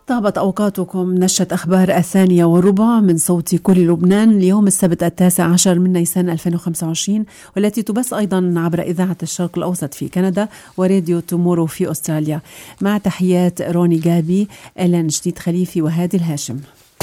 طابت أوقاتكم نشرة أخبار 1:15 من صوت كل لبنان اليوم السبت 19 من نيسان 2025، والتي تبث أيضا عبر إذاعة الشرق الأوسط في كندا وراديو تومورو في أستراليا. مع تحيات روني جابي، إلين جديد خليفي وهادي الهاشم.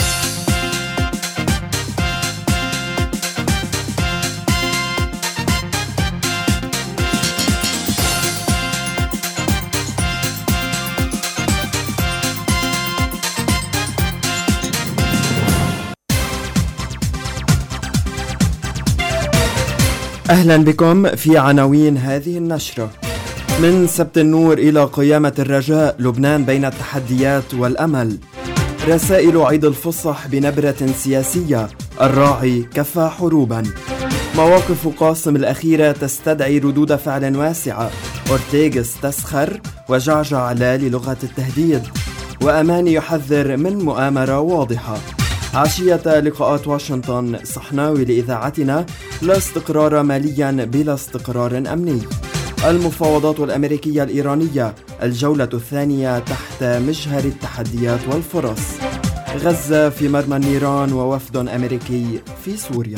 أهلا بكم في عناوين هذه النشرة. من سبت النور إلى قيامة الرجاء، لبنان بين التحديات والأمل. رسائل عيد الفصح بنبرة سياسية، الراعي كفى حروبا. مواقف قاسم الأخيرة تستدعي ردود فعل واسعة. أورتيغس تسخر وجعجع لا للغة التهديد، وأماني يحذر من مؤامرة واضحة. عشية لقاءات واشنطن، صحناوي لإذاعتنا: لا استقرار ماليا بلا استقرار أمني. المفاوضات الأمريكية الإيرانية، الجولة الثانية تحت مجهر التحديات والفرص. غزة في مرمى النيران ووفد أمريكي في سوريا.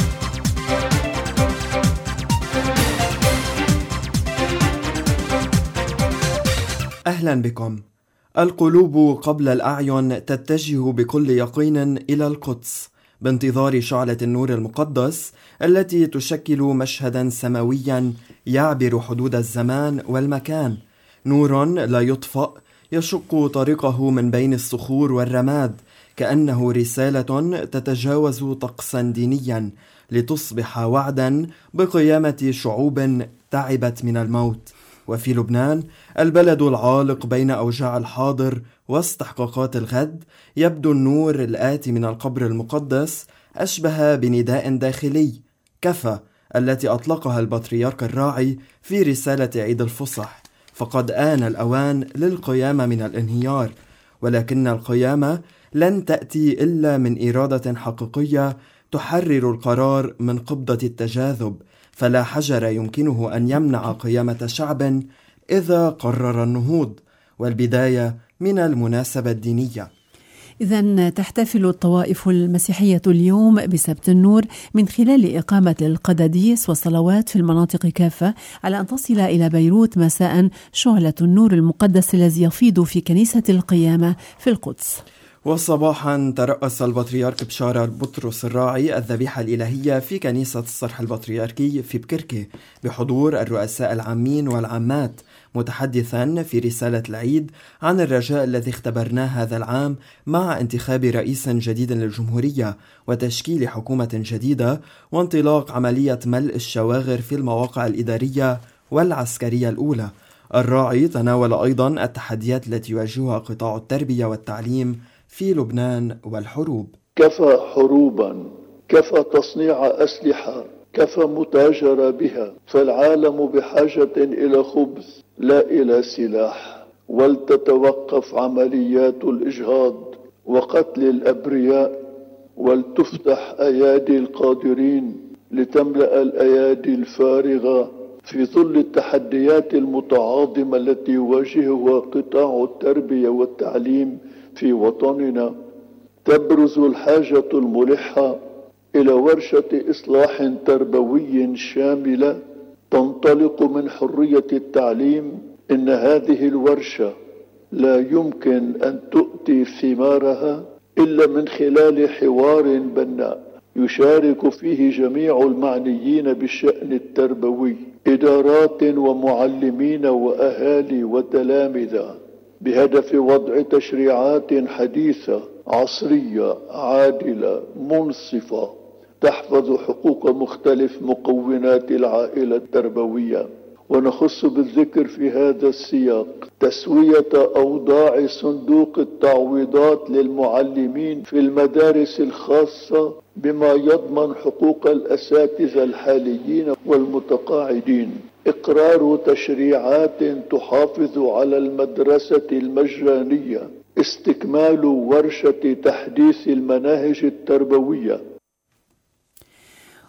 أهلا بكم. القلوب قبل الأعين تتجه بكل يقين إلى القدس بانتظار شعلة النور المقدس التي تشكل مشهدا سماويا يعبر حدود الزمان والمكان. نور لا يطفأ يشق طريقه من بين الصخور والرماد، كأنه رسالة تتجاوز طقسا دينيا لتصبح وعدا بقيامة شعوب تعبت من الموت. وفي لبنان، البلد العالق بين أوجاع الحاضر واستحقاقات الغد، يبدو النور الآتي من القبر المقدس أشبه بنداء داخلي كفى، التي أطلقها البطريرك الراعي في رسالة عيد الفصح. فقد آن الأوان للقيامة من الانهيار، ولكن القيامة لن تأتي إلا من إرادة حقيقية تحرر القرار من قبضة التجاذب، فلا حجر يمكنه أن يمنع قيامة شعب إذا قرر النهوض، والبداية من المناسبة الدينية. إذن تحتفل الطوائف المسيحية اليوم بسبت النور من خلال إقامة القداديس والصلوات في المناطق كافة، على أن تصل إلى بيروت مساء شعلة النور المقدس الذي يفيض في كنيسة القيامة في القدس. وصباحا ترأس البطريرك بشارة بطرس الراعي الذبيحة الإلهية في كنيسة الصرح البطريركي في بكركي بحضور الرؤساء العامين والعامات، متحدثا في رسالة العيد عن الرجاء الذي اختبرناه هذا العام مع انتخاب رئيس جديد للجمهورية وتشكيل حكومة جديدة وانطلاق عملية ملء الشواغر في المواقع الإدارية والعسكرية الأولى. الراعي تناول أيضا التحديات التي يواجهها قطاع التربية والتعليم في لبنان والحروب. كفى حروبا، كفى تصنيع أسلحة، كفى متاجرة بها، فالعالم بحاجة إلى خبز لا إلى سلاح. ولتتوقف عمليات الإجهاض وقتل الأبرياء، ولتفتح أيادي القادرين لتملأ الأيادي الفارغة في ظل التحديات المتعاظمة التي يواجهها قطاع التربية والتعليم في وطننا. تبرز الحاجة الملحة إلى ورشة إصلاح تربوي شاملة تنطلق من حرية التعليم. إن هذه الورشة لا يمكن أن تؤتي ثمارها إلا من خلال حوار بناء يشارك فيه جميع المعنيين بالشأن التربوي، إدارات ومعلمين وأهالي وتلامذة، بهدف وضع تشريعات حديثة عصرية عادلة منصفة تحفظ حقوق مختلف مكونات العائلة التربوية. ونخص بالذكر في هذا السياق تسوية أوضاع صندوق التعويضات للمعلمين في المدارس الخاصة بما يضمن حقوق الأساتذة الحاليين والمتقاعدين. إقرار تشريعات تحافظ على المدرسة المجانية. استكمال ورشة تحديث المناهج التربوية.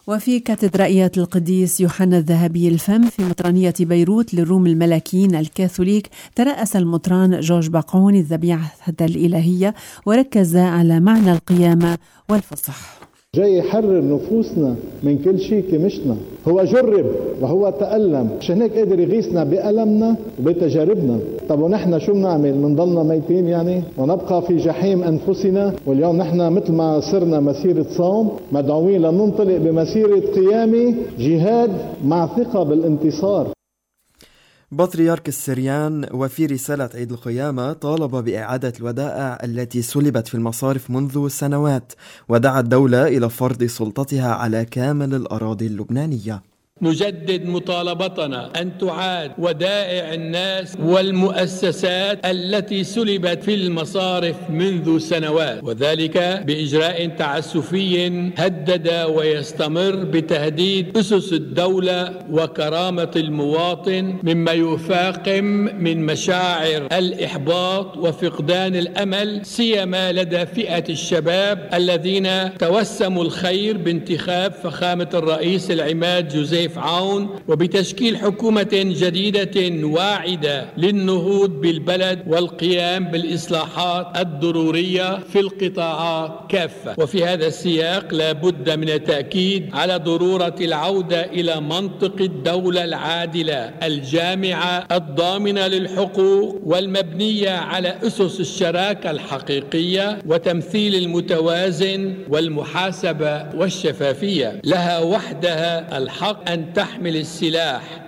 وفي كاتدرائية القديس يوحنا الذهبي الفم في مطرانية بيروت للروم الملاكيين الكاثوليك ترأس المطران جورج باقون الذبيحة الإلهية وركز على معنى القيامة والفصح. جاي يحرر نفوسنا من كل شيء كمشنا. هو جرب وهو تألم، عشان هيك قادر يغيثنا بألمنا وبتجاربنا. طب ونحن شو بنعمل؟ منضلنا ميتين يعني ونبقى في جحيم أنفسنا؟ واليوم نحن مثل ما صرنا مسيرة صوم مدعوين لننطلق بمسيرة قيامة جهاد مع ثقة بالانتصار. بطريرك السريان وفي رسالة عيد القيامة طالب بإعادة الودائع التي سلبت في المصارف منذ سنوات، ودعا الدولة إلى فرض سلطتها على كامل الأراضي اللبنانية. نجدد مطالبتنا أن تعاد ودائع الناس والمؤسسات التي سلبت في المصارف منذ سنوات، وذلك بإجراء تعسفي هدد ويستمر بتهديد أسس الدولة وكرامة المواطن، مما يفاقم من مشاعر الإحباط وفقدان الأمل، سيما لدى فئة الشباب الذين توسموا الخير بانتخاب فخامة الرئيس العماد جوزيف عون وبتشكيل حكومة جديدة واعدة للنهوض بالبلد والقيام بالإصلاحات الضرورية في القطاعات كافة. وفي هذا السياق لا بد من التأكيد على ضرورة العودة إلى منطق الدولة العادلة الجامعة الضامنة للحقوق والمبنية على أسس الشراكة الحقيقية وتمثيل المتوازن والمحاسبة والشفافية. لها وحدها الحق أن تحمل السلاح.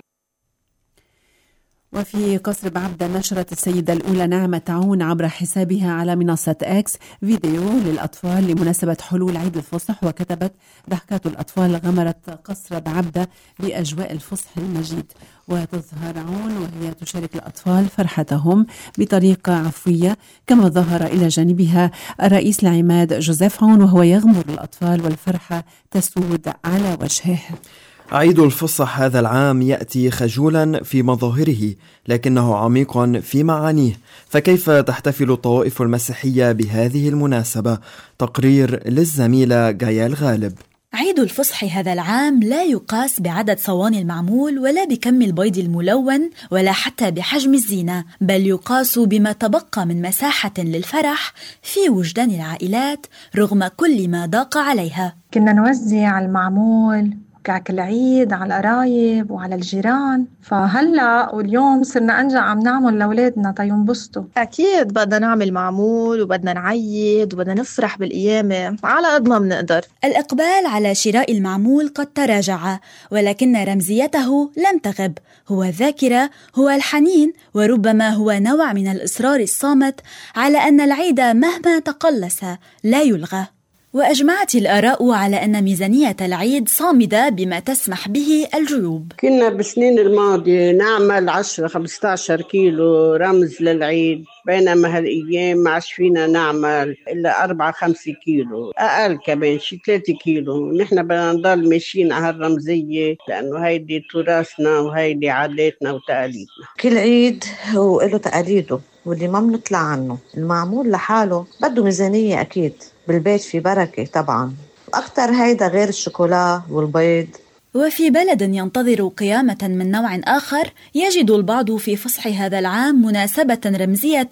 وفي قصر بعبدة نشرت السيدة الأولى نعمة عون عبر حسابها على منصة إكس فيديو للأطفال لمناسبة حلول عيد الفصح، وكتبت: ضحكات الأطفال غمرت قصر بعبدة بأجواء الفصح المجيد. وتظهر عون وهي تشارك الأطفال فرحتهم بطريقة عفوية، كما ظهر إلى جانبها الرئيس العماد جوزيف عون وهو يغمر الأطفال والفرحة تسود على وجهه. عيد الفصح هذا العام يأتي خجولا في مظاهره لكنه عميق في معانيه، فكيف تحتفل الطوائف المسيحية بهذه المناسبة؟ تقرير للزميلة جايال غالب. عيد الفصح هذا العام لا يقاس بعدد صواني المعمول ولا بكم البيض الملون ولا حتى بحجم الزينة، بل يقاس بما تبقى من مساحة للفرح في وجدان العائلات رغم كل ما ضاق عليها. كنا نوزع المعمول كعك العيد على القرايب وعلى الجيران، فهلأ واليوم صرنا أنجا عم نعمل لأولادنا تينبسطوا. أكيد بدنا نعمل معمول وبدنا نعيد وبدنا نفرح بالقيامة على قد ما بنقدر. الإقبال على شراء المعمول قد تراجع، ولكن رمزيته لم تغب. هو الذاكرة، هو الحنين، وربما هو نوع من الإصرار الصامت على أن العيد مهما تقلص لا يلغى. وأجمعت الآراء على أن ميزانية العيد صامدة بما تسمح به الجيوب. كنا بالسنين الماضية نعمل 10-15 كيلو رمز للعيد، بينما هالأيام ما عادش فينا نعمل إلا 4-5 كيلو، أقل كمان شي 3 كيلو. نحن بدنا نضل ماشيين على هالرمزية لأنه هيدي تراثنا وهيدي عاداتنا وتقاليدنا. كل عيد هو له تقاليده واللي ما بنطلع عنه. المعمول لحاله بده ميزانية أكيد، بالبيت في بركة طبعا، أكتر هيدا غير الشوكولا والبيض. وفي بلد ينتظر قيامة من نوع آخر يجد البعض في فصح هذا العام مناسبة رمزية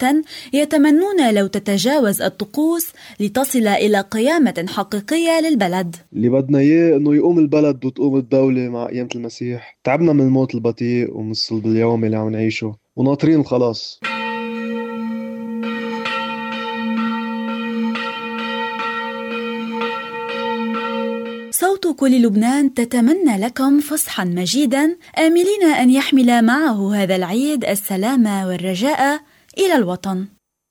يتمنون لو تتجاوز الطقوس لتصل إلى قيامة حقيقية للبلد. اللي بدنا إياه إنه يقوم البلد وتقوم الدولة مع قيامة المسيح. تعبنا من الموت البطيء ومن الصلب اليومي اللي عم نعيشه وناطرين الخلاص. صوت كل لبنان تتمنى لكم فصحا مجيدا، آملين أن يحمل معه هذا العيد السلام والرجاء إلى الوطن.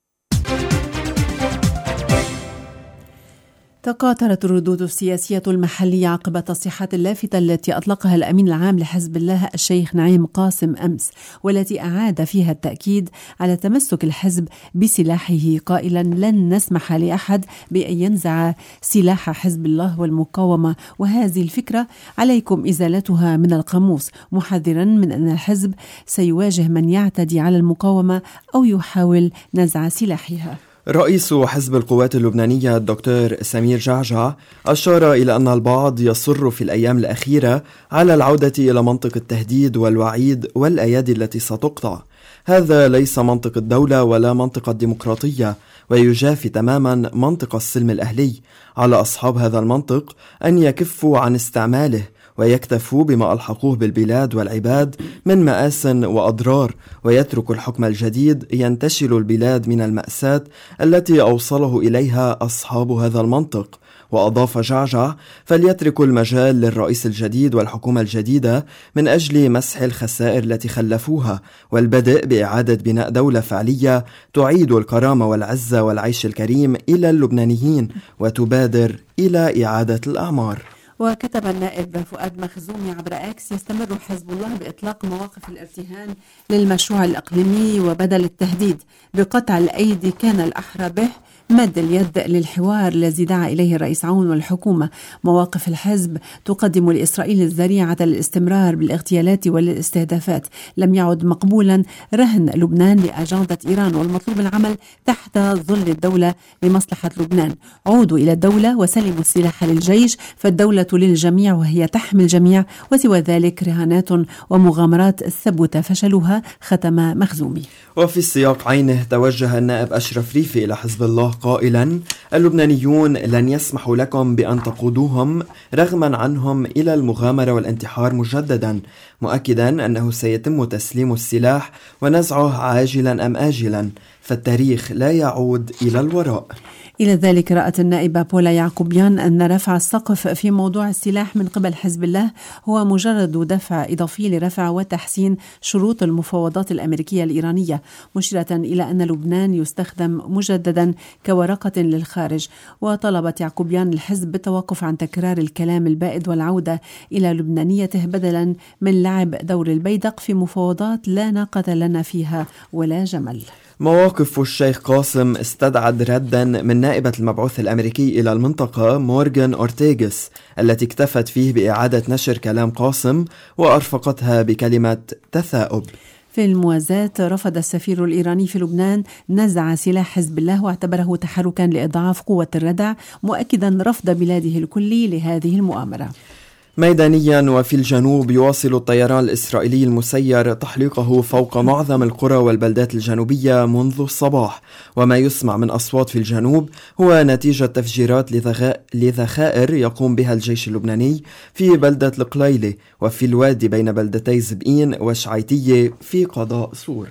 تكاثرت الردود السياسية المحلية عقب التصريحات اللافتة التي أطلقها الأمين العام لحزب الله الشيخ نعيم قاسم أمس، والتي أعاد فيها التأكيد على تمسك الحزب بسلاحه، قائلا: لن نسمح لأحد بأن ينزع سلاح حزب الله والمقاومة، وهذه الفكرة عليكم إزالتها من القاموس، محذرا من أن الحزب سيواجه من يعتدي على المقاومة أو يحاول نزع سلاحها. رئيس حزب القوات اللبنانية الدكتور سمير جعجع أشار إلى أن البعض يصر في الأيام الأخيرة على العودة إلى منطق التهديد والوعيد والأيادي التي ستقطع. هذا ليس منطق الدولة ولا منطق الديمقراطية، ويجافي تماما منطق السلم الأهلي. على أصحاب هذا المنطق أن يكفوا عن استعماله ويكتفوا بما ألحقوه بالبلاد والعباد من مآس وأضرار، ويترك الحكم الجديد ينتشل البلاد من المأساة التي أوصله إليها أصحاب هذا المنطق. وأضاف جعجع: فليتركوا المجال للرئيس الجديد والحكومة الجديدة من أجل مسح الخسائر التي خلفوها، والبدء بإعادة بناء دولة فعلية تعيد الكرامة والعزة والعيش الكريم إلى اللبنانيين وتبادر إلى إعادة الأعمار. وكتب النائب فؤاد مخزومي عبر اكس: يستمر حزب الله بإطلاق مواقف الارتهان للمشروع الإقليمي وبدل التهديد بقطع الأيدي كان الأحرى به مد اليد للحوار الذي دعا إليه الرئيس عون والحكومة. مواقف الحزب تقدم لإسرائيل الذريعة للاستمرار بالاغتيالات والاستهدافات. لم يعد مقبولا رهن لبنان لأجندة إيران، والمطلوب العمل تحت ظل الدولة لمصلحة لبنان. عودوا إلى الدولة وسلموا السلاح للجيش، فالدولة للجميع وهي تحمي الجميع، وسوى ذلك رهانات ومغامرات ثبت فشلها، ختم مخزومي. وفي السياق عينه توجه النائب أشرف ريفي إلى حزب الله قائلا: اللبنانيون لن يسمحوا لكم بأن تقودوهم رغما عنهم إلى المغامرة والانتحار مجددا، مؤكدا أنه سيتم تسليم السلاح ونزعه عاجلا أم آجلا، فالتاريخ لا يعود إلى الوراء. إلى ذلك رأت النائبة بولا يعقوبيان أن رفع السقف في موضوع السلاح من قبل حزب الله هو مجرد دفع إضافي لرفع وتحسين شروط المفاوضات الأمريكية الإيرانية، مشيرة إلى أن لبنان يستخدم مجددا كورقة للخارج. وطلبت يعقوبيان الحزب بالتوقف عن تكرار الكلام البائد والعودة إلى لبنانيته بدلا من لعب دور البيدق في مفاوضات لا ناقة لنا فيها ولا جمل. مواقف الشيخ قاسم استدعت ردا من نائبة المبعوث الأمريكي إلى المنطقة مورغان أورتيغس، التي اكتفت فيه بإعادة نشر كلام قاسم وأرفقتها بكلمة تثاؤب. في الموازاة رفض السفير الإيراني في لبنان نزع سلاح حزب الله واعتبره تحركا لإضعاف قوة الردع، مؤكدا رفض بلاده الكلي لهذه المؤامرة. ميدانيا وفي الجنوب يواصل الطيران الإسرائيلي المسير تحليقه فوق معظم القرى والبلدات الجنوبية منذ الصباح، وما يسمع من أصوات في الجنوب هو نتيجة تفجيرات لذخائر يقوم بها الجيش اللبناني في بلدة القليلة وفي الوادي بين بلدتي زبئين وشعيتية في قضاء سور.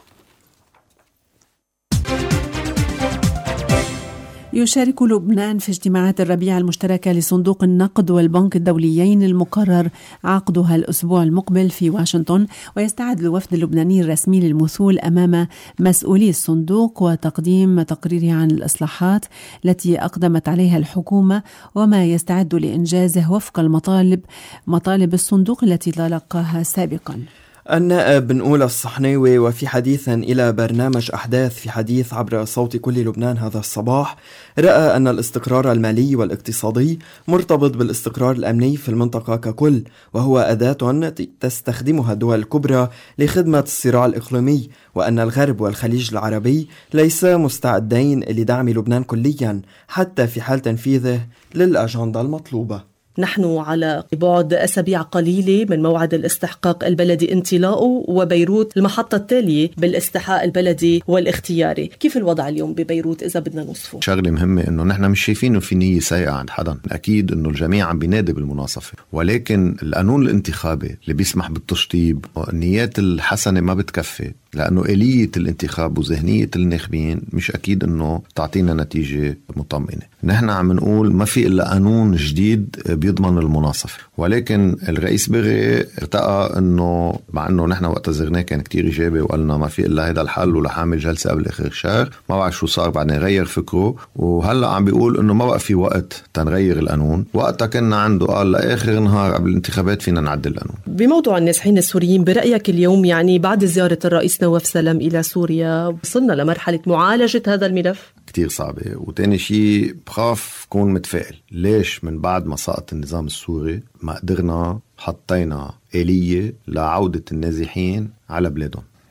يشارك لبنان في اجتماعات الربيع المشتركة لصندوق النقد والبنك الدوليين المقرر عقدها الأسبوع المقبل في واشنطن، ويستعد الوفد اللبناني الرسمي للمثول أمام مسؤولي الصندوق وتقديم تقريره عن الإصلاحات التي أقدمت عليها الحكومة وما يستعد لإنجازه وفق مطالب الصندوق التي تلقاها سابقا. النائب بنقول الصحناوي وفي حديث إلى برنامج أحداث في حديث عبر صوت كل لبنان هذا الصباح رأى أن الاستقرار المالي والاقتصادي مرتبط بالاستقرار الأمني في المنطقة ككل، وهو أداة تستخدمها الدول الكبرى لخدمة الصراع الإقليمي، وأن الغرب والخليج العربي ليس مستعدين لدعم لبنان كليا حتى في حال تنفيذه للأجندة المطلوبة. نحن على بعد أسابيع قليلة من موعد الاستحقاق البلدي انطلاقه، وبيروت المحطة التالية بالاستحقاق البلدي والاختياري. كيف الوضع اليوم ببيروت إذا بدنا نوصفه؟ شغلة مهمة إنه نحن مش شايفينه في نية سيئة عند حدا، أكيد إنه الجميع عم بينادي بالمناصفة، ولكن القانون الانتخابي اللي بيسمح بالتشطيب النيات الحسنة ما بتكفي، لأنه آلية الانتخاب وذهنية الناخبين مش أكيد إنه تعطينا نتيجة مطمئنة. نحن عم نقول ما في إلا قانون جديد بيضمن المناصفة، ولكن الرئيس بغي ارتقى إنه مع إنه نحن وقت زرناه كان كتير إيجابي وقالنا ما في إلا هذا الحل ولا حامل جلسة قبل آخر الشهر، ما بعرف شو صار بعدين غير فكره، وهلأ عم بيقول إنه ما بقى في وقت تنغير القانون. وقتها كنا عنده قال لآخر نهار قبل الانتخابات فينا نعدل القانون. بموضوع النازحين السوريين برأيك اليوم، يعني بعد زيارة الرئيس نواف سلام إلى سوريا وصلنا لمرحلة معالجة هذا الملف؟ كتير صعبة. وتاني شيء بخاف كون متفائل. ليش من بعد ما سقط النظام السوري ما قدرنا حطينا آلية لعودة النازحين على بلادهم؟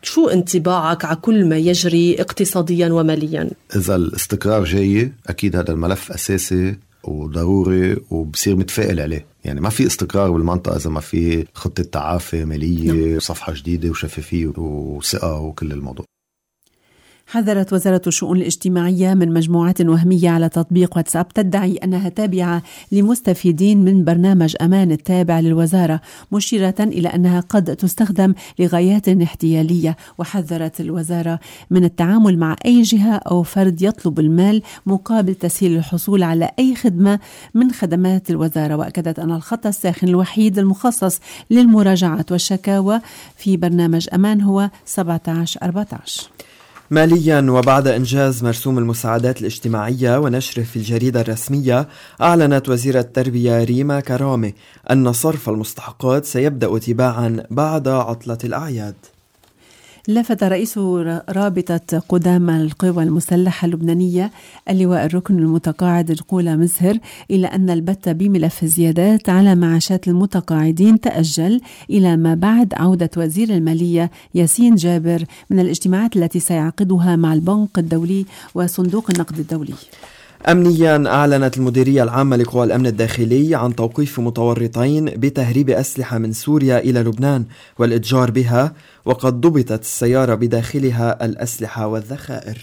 شو انطباعك على كل ما يجري اقتصاديا وماليا؟ إذا الاستقرار جاي أكيد هذا الملف أساسي وضروري وبصير متفائل عليه. يعني ما في استقرار بالمنطقة إذا ما في خطة تعافي مالية وصفحة جديدة وشفافية وثقة وكل الموضوع. حذرت وزارة الشؤون الاجتماعية من مجموعات وهمية على تطبيق واتساب تدعي أنها تابعة لمستفيدين من برنامج أمان التابع للوزارة، مشيرة إلى أنها قد تستخدم لغايات احتيالية. وحذرت الوزارة من التعامل مع أي جهة أو فرد يطلب المال مقابل تسهيل الحصول على أي خدمة من خدمات الوزارة. وأكدت أن الخط الساخن الوحيد المخصص للمراجعات والشكاوى في برنامج أمان هو 1714. ماليا، وبعد إنجاز مرسوم المساعدات الاجتماعية ونشره في الجريدة الرسمية، أعلنت وزيرة التربية ريما كرامة أن صرف المستحقات سيبدأ تباعا بعد عطلة الأعياد. لفت رئيس رابطة قدامى القوى المسلحة اللبنانية اللواء الركن المتقاعد القولة مزهر إلى أن البت بملف الزيادات على معاشات المتقاعدين تأجل إلى ما بعد عودة وزير المالية ياسين جابر من الاجتماعات التي سيعقدها مع البنك الدولي وصندوق النقد الدولي. أمنيا، أعلنت المديرية العامة لقوى الأمن الداخلي عن توقيف متورطين بتهريب أسلحة من سوريا إلى لبنان والإتجار بها، وقد ضبطت السيارة بداخلها الأسلحة والذخائر.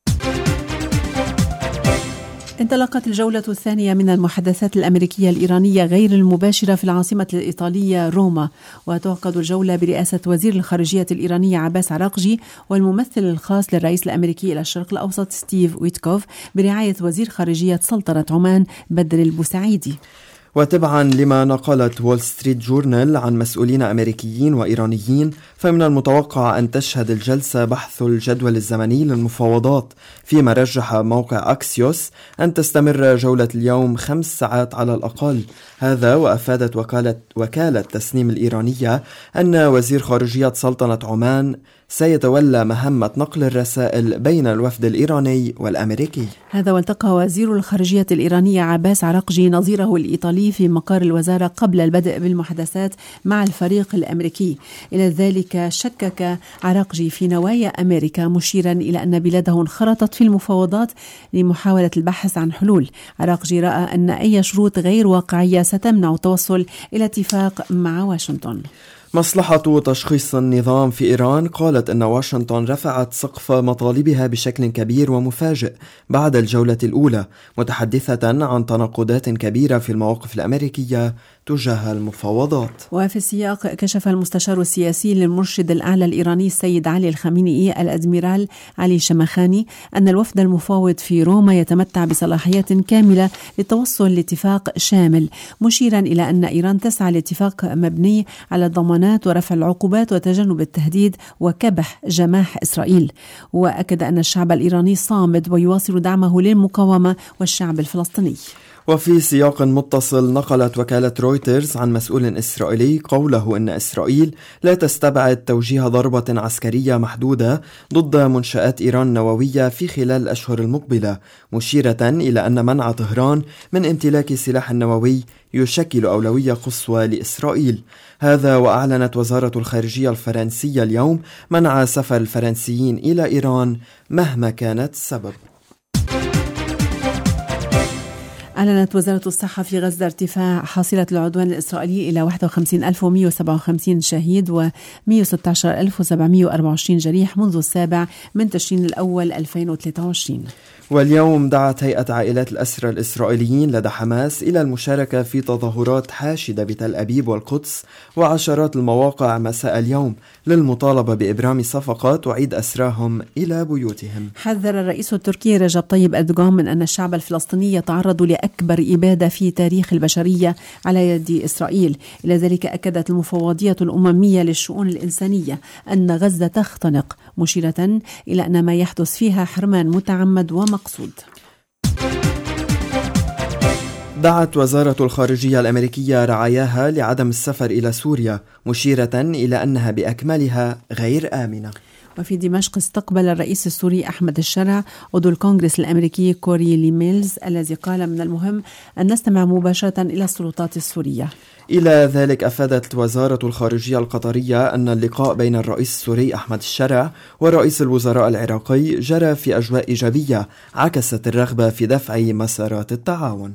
انطلقت الجولة الثانية من المحادثات الأمريكية الإيرانية غير المباشرة في العاصمة الإيطالية روما، وتعقد الجولة برئاسة وزير الخارجية الإيرانية عباس عراقجي والممثل الخاص للرئيس الأمريكي إلى الشرق الأوسط ستيف ويتكوف برعاية وزير خارجية سلطنة عمان بدر البوسعيدي. وتبعا لما نقلت وول ستريت جورنال عن مسؤولين أمريكيين وإيرانيين، فمن المتوقع أن تشهد الجلسة بحث الجدول الزمني للمفاوضات، فيما رجح موقع أكسيوس أن تستمر جولة اليوم 5 ساعات على الأقل. هذا وأفادت وكالة تسنيم الإيرانية أن وزير خارجية سلطنة عمان سيتولى مهمة نقل الرسائل بين الوفد الإيراني والأمريكي. هذا والتقى وزير الخارجية الإيرانية عباس عراقجي نظيره الإيطالي في مقر الوزارة قبل البدء بالمحادثات مع الفريق الأمريكي. إلى ذلك شكك عراقجي في نوايا أمريكا، مشيرا إلى أن بلاده انخرطت في المفاوضات لمحاولة البحث عن حلول. عراقجي رأى أن أي شروط غير واقعية ستمنع التوصل إلى اتفاق مع واشنطن. مصلحة تشخيص النظام في إيران قالت أن واشنطن رفعت سقف مطالبها بشكل كبير ومفاجئ بعد الجولة الأولى، متحدثة عن تناقضات كبيرة في المواقف الأمريكية تجاه المفاوضات. وفي السياق كشف المستشار السياسي للمرشد الأعلى الإيراني السيد علي الخامنئي الأدميرال علي شمخاني أن الوفد المفاوض في روما يتمتع بصلاحيات كاملة للتوصل لاتفاق شامل، مشيرا إلى أن إيران تسعى لاتفاق مبني على الضمانات ورفع العقوبات وتجنب التهديد وكبح جماح إسرائيل. وأكد أن الشعب الإيراني صامد ويواصل دعمه للمقاومة والشعب الفلسطيني. وفي سياق متصل، نقلت وكالة رويترز عن مسؤول إسرائيلي قوله إن إسرائيل لا تستبعد توجيه ضربة عسكرية محدودة ضد منشآت إيران النووية في خلال الأشهر المقبلة، مشيرة إلى أن منع طهران من امتلاك سلاح نووي يشكل أولوية قصوى لإسرائيل. هذا وأعلنت وزارة الخارجية الفرنسية اليوم منع سفر الفرنسيين إلى إيران مهما كانت السبب. أعلنت وزارة الصحة في غزة ارتفاع حصيلة العدوان الإسرائيلي إلى 51,157 شهيد و 116,724 جريح منذ 7 تشرين الأول 2023. واليوم دعت هيئة عائلات الأسرى الإسرائيليين لدى حماس إلى المشاركة في تظاهرات حاشدة بتل أبيب والقدس وعشرات المواقع مساء اليوم للمطالبة بإبرام صفقة تعيد أسراهم إلى بيوتهم. حذر الرئيس التركي رجب طيب أردوغان من أن الشعب الفلسطيني يتعرض لأكبر إبادة في تاريخ البشرية على يد إسرائيل. إلى ذلك أكدت المفوضية الأممية للشؤون الإنسانية أن غزة تختنق، مشيرة إلى أن ما يحدث فيها حرمان متعمد ومقصود. دعت وزارة الخارجية الأمريكية رعاياها لعدم السفر إلى سوريا، مشيرة إلى أنها بأكملها غير آمنة. وفي دمشق استقبل الرئيس السوري أحمد الشرع عضو الكونغرس الأمريكي كوري ليميلز الذي قال من المهم أن نستمع مباشرة إلى السلطات السورية. إلى ذلك أفادت وزارة الخارجية القطرية أن اللقاء بين الرئيس السوري أحمد الشرع ورئيس الوزراء العراقي جرى في أجواء إيجابية عكست الرغبة في دفع مسارات التعاون.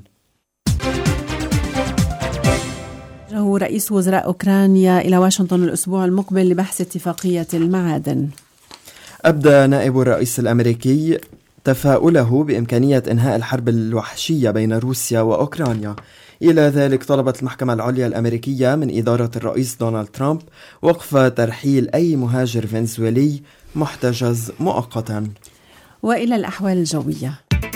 وجه رئيس وزراء أوكرانيا إلى واشنطن الأسبوع المقبل لبحث اتفاقية المعادن. أبدى نائب الرئيس الأمريكي تفاؤله بإمكانية إنهاء الحرب الوحشية بين روسيا وأوكرانيا. إلى ذلك طلبت المحكمة العليا الأمريكية من إدارة الرئيس دونالد ترامب وقف ترحيل أي مهاجر فنزويلي محتجز مؤقتا. وإلى الأحوال الجوية.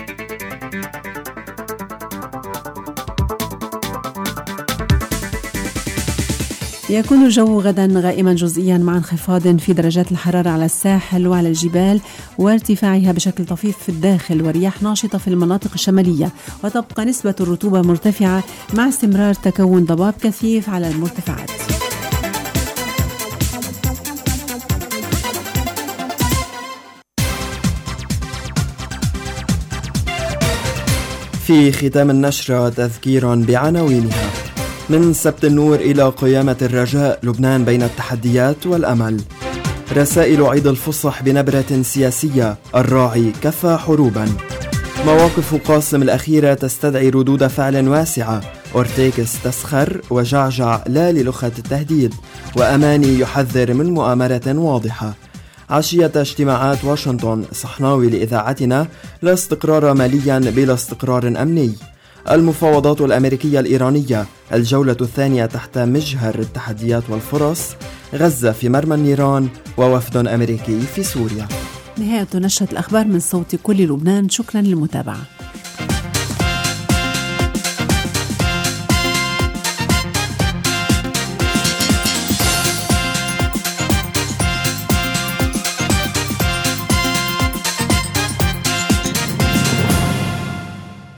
يكون الجو غدا غائما جزئيا مع انخفاض في درجات الحرارة على الساحل وعلى الجبال وارتفاعها بشكل طفيف في الداخل ورياح ناشطة في المناطق الشمالية، وتبقى نسبة الرطوبة مرتفعة مع استمرار تكون ضباب كثيف على المرتفعات. في ختام النشرة تذكير بعناوينها. من سبت النور إلى قيامة الرجاء، لبنان بين التحديات والأمل. رسائل عيد الفصح بنبرة سياسية، الراعي كفى حروبا. مواقف قاسم الأخيرة تستدعي ردود فعل واسعة، أورتيكس تسخر وجعجع لا للغة التهديد، وأماني يحذر من مؤامرة واضحة. عشية اجتماعات واشنطن، صحناوي لإذاعتنا: لا استقرار ماليا بلا استقرار أمني. المفاوضات الأمريكية الإيرانية، الجولة الثانية تحت مجهر التحديات والفرص. غزة في مرمى النيران، ووفد أمريكي في سوريا. نهاية نشرة الأخبار من صوت كل لبنان. شكرا للمتابعة.